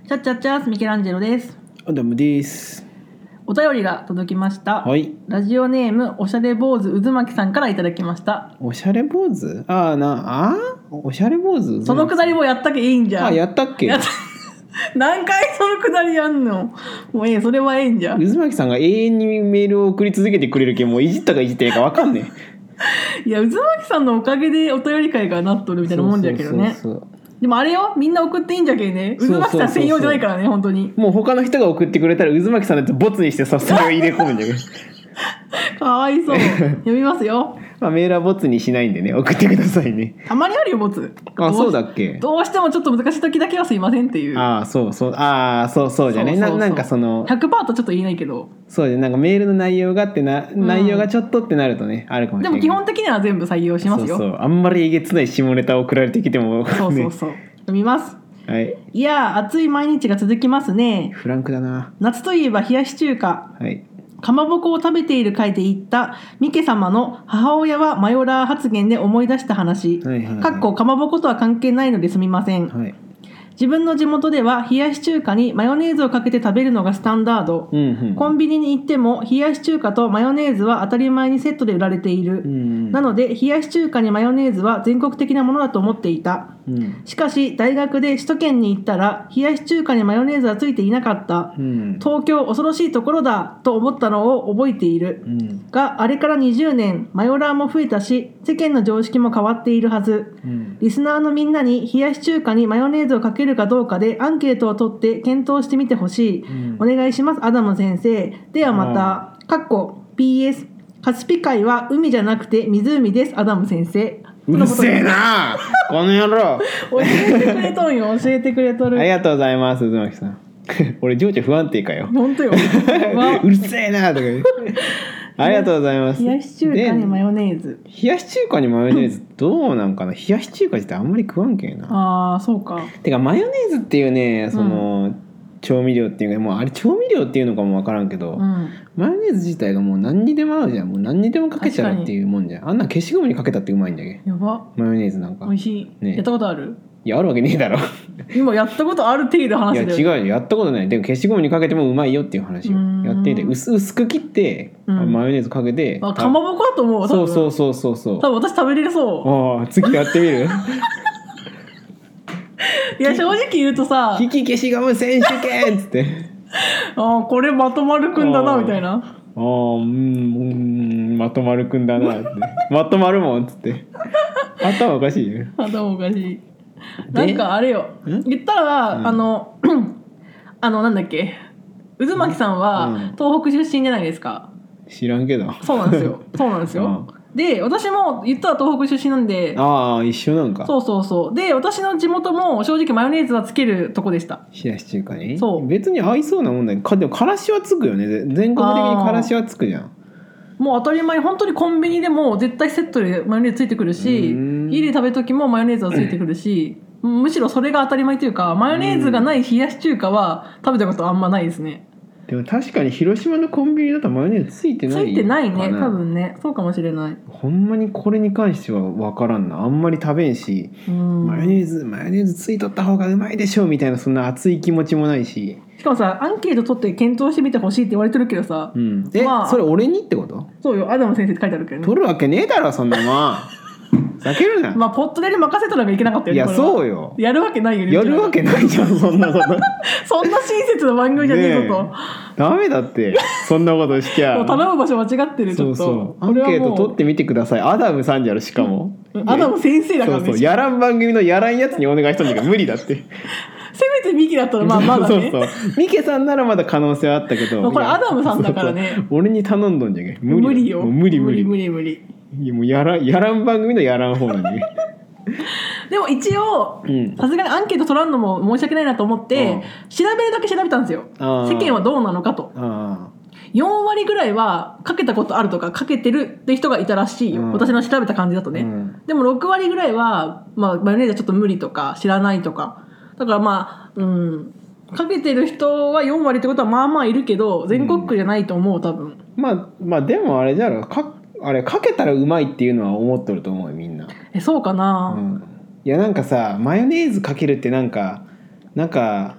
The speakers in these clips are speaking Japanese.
チャッチャッチャースミケランジェロです。 アダムです。 お便りが届きました。 はい。 ラジオネームおしゃれ坊主渦巻さんからいただきました。 おしゃれ坊主？おしゃれ坊主？ そのくだりもやったっけ？いいんじゃん。 やったっけ？ 何回そのくだりやんの？もうそれはんじゃん。 渦巻さんが永遠にメールを送り続けてくれるけん、もういじったかいじってないか分かんねえ。いや、渦巻さんのおかげでお便り会がなっとるみたいなもんじゃけどね。そうでもあれよ、みんな送っていいんじゃけね。渦巻さん専用じゃないからね、本当に。 もう他の人が送ってくれたら渦巻さんのやつボツにしてそれを入れ込むんだけどかわいそう。読みますよ。 まあメールはボツにしないんでね、送ってくださいね。 たまにあるよ、ボツ。 そうだっけ？ どうしてもちょっと難しい時だけはすいませんっていう。 そうじゃね。なんかその 100% とちょっと言えないけど。 そうじゃ、なんかメールの内容が内容がちょっとってなるとね、あるかもしれない。 でも基本的には全部採用しますよ。 あんまりえげつない下ネタを送られてきても、ね、 そう読みます。 はい。 いや暑い毎日が続きますね。 フランクだな。 夏といえば冷やし中華。 はい。 かまぼこを食べている回で言ったミケ様の母親はマヨラー発言で思い出した話。かっこかまぼことは関係ないのですみません。はい。自分の地元では冷やし中華にマヨネーズをかけて食べるのがスタンダード、コンビニに行っても冷やし中華とマヨネーズは当たり前にセットで売られている、なので冷やし中華にマヨネーズは全国的なものだと思っていた、しかし大学で首都圏に行ったら冷やし中華にマヨネーズはついていなかった、東京恐ろしいところだと思ったのを覚えている、があれから20年マヨラーも増えたし世間の常識も変わっているはず、リスナーのみんなに冷やし中華にマヨネーズをかけるかどうかでアンケートを取って検討してみてほしい、お願いしますアダム先生。ではまたPS カスピ海は海じゃなくて湖ですアダム先生。 うるせえなこの野郎教えてくれとるよ教えてくれとる。 ありがとうございます渦巻さん俺情緒不安定かよ本当ようるせえなとかありがとうございます。 冷やし中華にマヨネーズ。 冷やし中華にマヨネーズどうなんかな。冷やし中華自体あんまり食わんけんな。 そうか。 てかマヨネーズっていうね、その、調味料っていうか、もうあれ調味料っていうのかもわからんけど、マヨネーズ自体がもう何にでも合うじゃん。もう何にでもかけちゃうっていうもんじゃん。あんな消しゴムにかけたってうまいんだけど。 やば。 マヨネーズなんか。 美味しい。ね、やったことある？ いやあるわけねえだろ今やったことある程度話だよ。 いや違うよ、やったことない。でも消しゴムにかけてもうまいよっていう話をやっていて、薄く切って、マヨネーズかけて、 かまぼこだと思う。 そう多分私食べれるそう。 次やってみるいや正直言うとさ、 引き消しゴム選手権っつってこれまとまるくんだなみたいな。 まとまるくんだなってまとまるもんっつって頭おかしいよ。 頭おかしい。なんかあれよ、言ったら、なんだっけ、渦巻さんは東北出身じゃないですか。 知らんけど。 そうなんですよで私も言ったら東北出身なんで、 一緒なんか。 そうで私の地元も正直マヨネーズはつけるとこでした。 冷やし中華に。 そう別に合いそうなもんだけど、でもからしはつくよね。全国的にからしはつくじゃん。 もう当たり前、本当にコンビニでも絶対セットでマヨネーズついてくるし、家で食べる時もマヨネーズはついてくるし、むしろそれが当たり前というか、マヨネーズがない冷やし中華は食べたことあんまないですね。 でも確かに広島のコンビニだとマヨネーズついてないかな。 ついてないね、多分ね。そうかもしれない。 ほんまにこれに関しては分からんな。あんまり食べんし、マヨネーズついとった方がうまいでしょみたいな、そんな熱い気持ちもないし。しかもさ、アンケート取って検討してみてほしいって言われてるけどさ、 それ俺にってこと？ そうよ、アダム先生って書いてあるけどね。 取るわけねえだろそんなもん避けるな。 ポットで任せたのがいけなかったよね。 いやそうよ、 やるわけないよね。 やるわけないじゃんそんなことそんな親切な番組じゃねえぞと。 ダメだってそんなことしちゃもう頼む場所間違ってる。ちょっとアンケート取ってみてください。アダムさんじゃろ、しかもアダム先生だからね。 やらん番組のやらんやつにお願いしたんだから無理だってせめてミキだったらまだね。 ミケさんならまだ可能性はあったけど、 これアダムさんだからね。 俺に頼んどんじゃけん。 無理よ。 無理。 いやもうやらん番組のやらん方なんででも一応さすがにアンケート取らんのも申し訳ないなと思って調べるだけ調べたんですよ。世間はどうなのかと。4割ぐらいはかけたことあるとかかけてるって人がいたらしいよ、私の調べた感じだとね、でも6割ぐらいは、マヨネーズはちょっと無理とか知らないとかだからかけてる人は4割ってことはまあまあいるけど全国区じゃないと思う多分。 まあでもあれじゃろ、あれかけたらうまいっていうのは思っとると思うよみんな。 そうかな、 いやなんかさマヨネーズかけるってなんか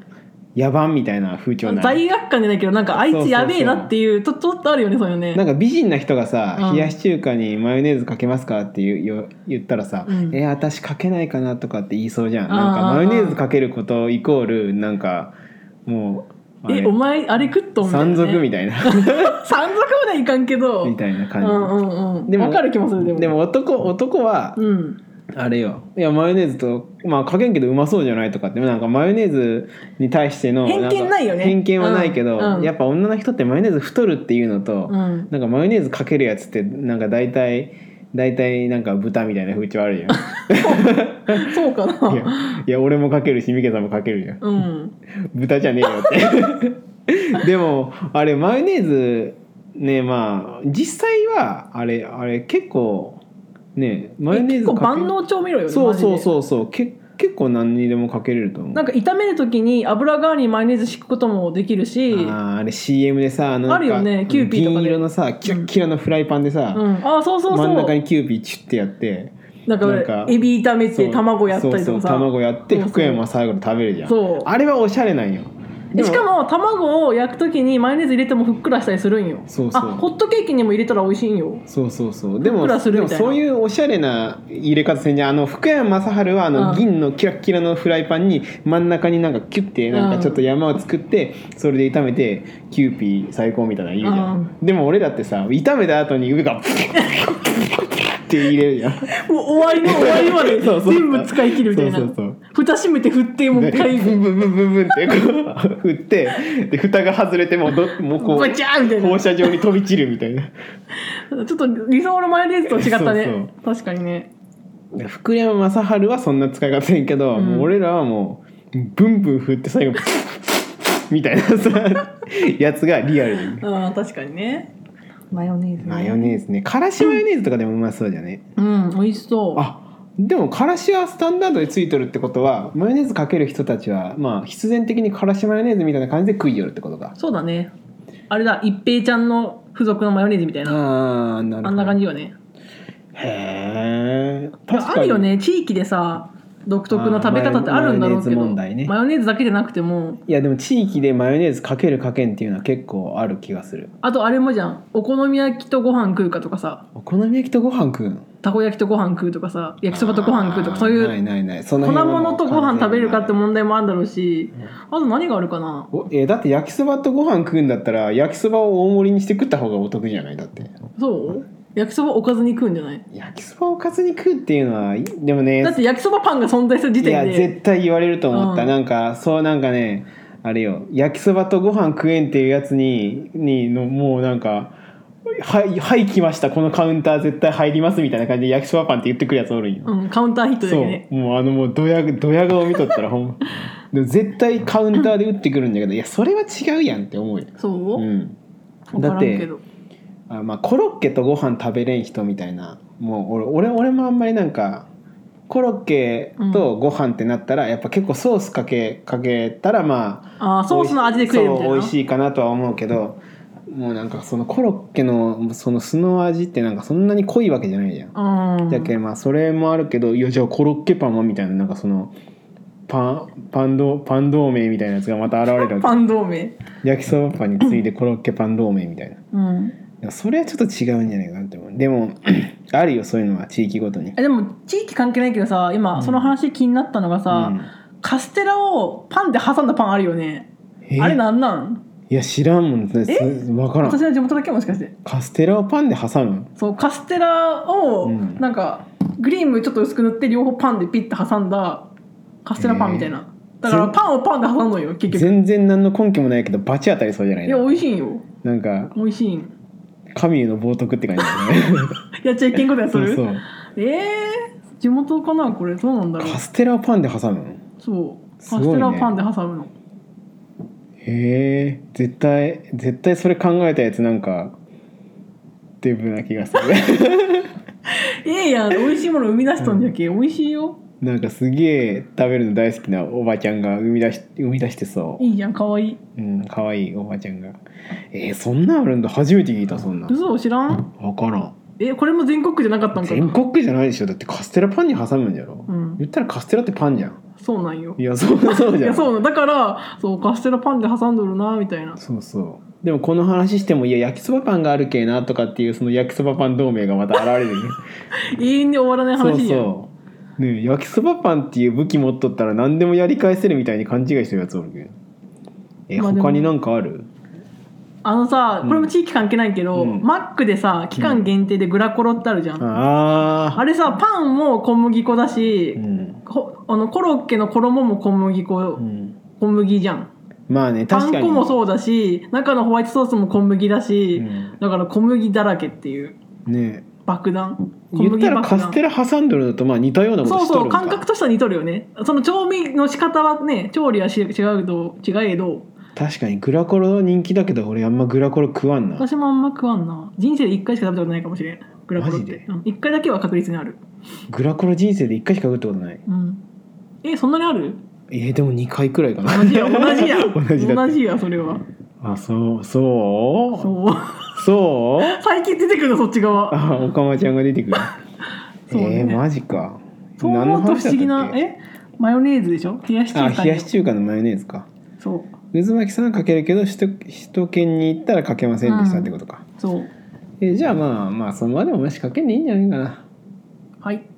野蛮みたいな風潮ない。 罪悪感じゃないけどなんかあいつやべえなっていうちょっとあるよねそういうね。 なんか美人な人がさ、冷やし中華にマヨネーズかけますかって言ったらさ、私かけないかなとかって言いそうじゃん。なんかマヨネーズかけることイコールなんかもうお前あれ食っとんみたいな、ね、 山賊みたいな山賊までいかんけどみたいな感じ、 でも分かる気もする。 でも男は、あれよ、いやマヨネーズとまあかけんけどうまそうじゃないとかってなんかマヨネーズに対しての偏見ないよね。 偏見はないけど、やっぱ女の人ってマヨネーズ太るっていうのと、なんかマヨネーズかけるやつってなんか大体なんか豚みたいな風潮あるじゃんそうかな。 いや俺もかけるしミケさんもかけるじゃん、豚じゃねえよってでもあれマヨネーズね、まあ実際はあれ結構ねマヨネーズ結構万能調味料よね。 そう結構何にでもかけれると思う。 なんか炒める時に油代わりにマヨネーズ敷くこともできるし、 あれ CM でさあるよね、キューピーとかで銀色のさキラッキラのフライパンでさ、 そう真ん中にキューピーチュッてやってなんかエビ炒めて卵やったりとかさ、 卵やって福山最後に食べるじゃん。あれはおしゃれなんよ。 しかも卵を焼くときにマヨネーズ入れてもふっくらしたりするんよ。ホットケーキにも入れたら美味しいんよ。 でもそういうおしゃれな入れ方せんじゃん。福山雅治は銀のキラッキラのフライパンに真ん中になんかキュッてなんかちょっと山を作ってそれで炒めてキューピー最高みたいな言うじゃん。でも俺だってさ炒めた後に上がって入れるじゃん。 もう終わりまで全部使い切るみたいな。蓋閉めて振ってもう一回ブンブンブンブンブンってこう振ってで蓋が外れてもうこうバチャーみたいな放射状に飛び散るみたいなちょっと理想のマヨネーズと違ったね。確かにね。 福山雅治はそんな使い方せんけど、もう俺らはもうブンブン振って最後みたいなさやつがリアルに。 確かにね。マヨネーズね。からしマヨネーズとかでもうまそうじゃね。 美味しそう。 でもからしはスタンダードでついてるってことはマヨネーズかける人たちはまあ必然的にからしマヨネーズみたいな感じで食いよるってことか。 そうだね。あれだ一平ちゃんの付属のマヨネーズみたいな。あんな感じよね。 へえ。 あるよね地域でさ独特の食べ方ってあるんだろうけど、マヨネーズだけじゃなくても。 いやでも地域でマヨネーズかけるかけんっていうのは結構ある気がする。 あとあれもじゃん、お好み焼きとご飯食うかとかさ。 お好み焼きとご飯食うの？ たこ焼きとご飯食うとかさ、焼きそばとご飯食うとか、そういうない粉物とご飯食べるかって問題もあるんだろうし、あと何があるかな。 だって焼きそばとご飯食うんだったら焼きそばを大盛りにして食った方がお得じゃない？だってそう焼きそばおかずに食うんじゃない？ 焼きそばおかずに食うっていうのはでもね、 だって焼きそばパンが存在する時点で。 いや絶対言われると思った、なんかねあれよ、焼きそばとご飯食えんっていうやつにのもうなんかはい来ましたこのカウンター絶対入りますみたいな感じで焼きそばパンって言ってくるやつおるんよ、 カウンターヒットだよね。 そうもうもうドヤ顔見とったらほんでも絶対カウンターで打ってくるんだけどいやそれは違うやんって思うよ。 そう、 だってコロッケとご飯食べれん人みたいな、もう俺もあんまりなんかコロッケとご飯ってなったらやっぱ結構ソースかけたらソースの味で食えるみたいな。 美味しいかなとは思うけど、もうなんかそのコロッケのその素の味ってなんかそんなに濃いわけじゃないじゃん。だけどそれもあるけど、いやじゃあコロッケパンはみたいな、なんかそのパン同盟みたいなやつがまた現れるわけ。 パン同盟、 焼きそばパンに次いでコロッケパン同盟みたいな、それはちょっと違うんじゃないかなって思う。でもあるよそういうのは地域ごとに。 でも地域関係ないけどさ、今その話気になったのがさ、カステラをパンで挟んだパンあるよね。あれなんなん？ いや知らんもん。分からん。 私の地元だけもしかして。 カステラをパンで挟む？ そうカステラをなんかグリームちょっと薄く塗って両方パンでピッて挟んだカステラパンみたいな。だからパンをパンで挟むのよ結局。全然何の根拠もないけどバチ当たりそうじゃない？ いや美味しいんよ。 なんか美味しいん。 神への冒歎って感じだねやっちゃいけんことやそれ。 そう地元かなこれ。どうなんだろう。 カステラをパンで挟むの？そうカステラをパンで挟むの。 へえ、絶対それ考えたやつなんかデブな気がするやん、美味しいもの生み出しとんじゃけ、美味しいよ。 なんかすげえ食べるの大好きなおばちゃんが生み出してそう。 いいじゃん、かわいい。 かわいいおばちゃんが。そんなんあるんだ。初めて聞いた。そんな。 嘘、知らん？ 分からん。 これも全国区じゃなかったんかな。 全国区じゃないでしょ。だってカステラパンに挟むんじゃろ、言ったらカステラってパンじゃん。 そうなんよ。 いやそうじゃん。いやそうなんだからカステラパンで挟んどるなみたいな。 そうでもこの話してもいや焼きそばパンがあるけなとかっていうその焼きそばパン同盟がまた現れるね永遠に終わらない話やん。 そうね、焼きそばパンっていう武器持っとったら何でもやり返せるみたいに勘違いしてるやつおるけど、他に何かある？ さこれも地域関係ないけど、マックでさ期間限定でグラコロってあるじゃん、あれさパンも小麦粉だし、コロッケの衣も小麦粉、小麦じゃん。 まあね、確かにパン粉もそうだし中のホワイトソースも小麦だし、だから小麦だらけっていうね。爆弾。 言ったらカステラ挟んでるのとまあ似たようなことしとるんか。 そう感覚としては似とるよね。その調味の仕方はね、調理は違えど。 確かにグラコロ人気だけど俺あんまグラコロ食わんな。 私もあんま食わんな。人生で1回しか食べたことないかもしれん。グラコロって。1回だけは確率にある。 グラコロ人生で1回しか食ったことない。 そんなにある？ でも2回くらいかな。 同じやそれは。 そう最近出てくるのそっち側。 おかまちゃんが出てくる。マジか。 そう思うと不思議な。マヨネーズでしょ。冷やし中華のマヨネーズか。 そう。 渦巻さんはかけるけど首都圏に行ったらかけませんでしたってことか。 そう。 じゃあまあそのまでももしかけんでいいんじゃないかな。 はい。